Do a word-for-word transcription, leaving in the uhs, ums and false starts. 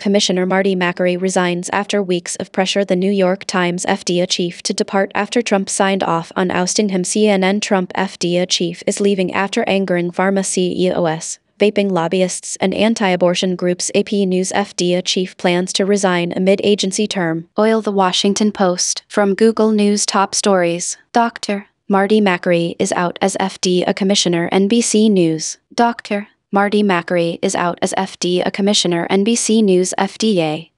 Commissioner Marty Makary resigns after weeks of pressure. The New York Times F D A chief to depart after Trump signed off on ousting him. C N N Trump F D A chief is leaving after angering pharma C E Os, vaping lobbyists, and anti-abortion groups. A P News F D A chief plans to resign amid agency turmoil. Oil. The Washington Post. From Google News top stories. Doctor Marty Makary is out as F D A commissioner. N B C News. Doctor Marty Makary is out as F D A commissioner. N B C News. F D A